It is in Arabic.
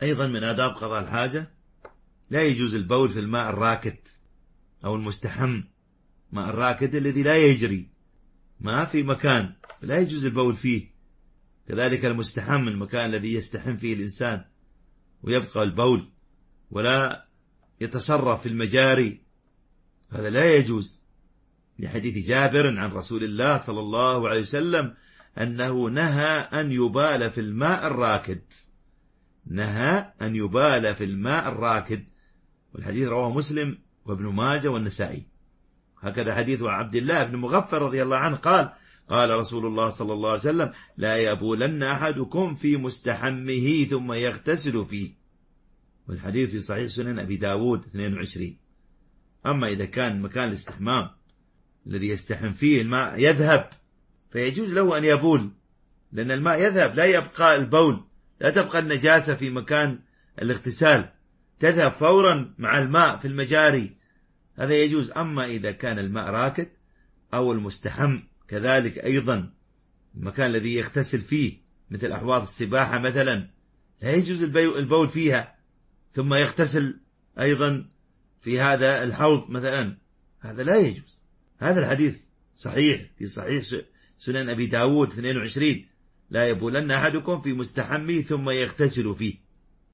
أيضا من آداب قضاء الحاجة لا يجوز البول في الماء الراكد أو المستحم. ماء الراكد الذي لا يجري، ما في مكان، لا يجوز البول فيه. كذلك المستحم، المكان الذي يستحم فيه الإنسان ويبقى البول ولا يتصرف في المجاري، هذا لا يجوز، لحديث جابر عن رسول الله صلى الله عليه وسلم أنه نهى أن يبال في الماء الراكد، نهى أن يبال في الماء الراكد. والحديث رواه مسلم وابن ماجه والنسائي. هكذا حديث عبد الله بن مغفر رضي الله عنه قال: قال رسول الله صلى الله عليه وسلم: لا يبولن أحدكم في مستحمه ثم يغتسل فيه. والحديث في صحيح سنن أبي داود 22. أما إذا كان مكان الاستحمام الذي يستحم فيه الماء يذهب، فيجوز له أن يبول، لأن الماء يذهب، لا يبقى البول، لا تبقى النجاسة في مكان الاغتسال، تذهب فورا مع الماء في المجاري، هذا يجوز. أما إذا كان الماء راكد أو المستحم كذلك أيضا، المكان الذي يغتسل فيه مثل أحواض السباحة مثلا، لا يجوز البول فيها ثم يغتسل أيضا في هذا الحوض مثلا، هذا لا يجوز. هذا الحديث صحيح في صحيح سنن أبي داود 22: لا يبولن أحدكم في مستحمه ثم يغتسل فيه.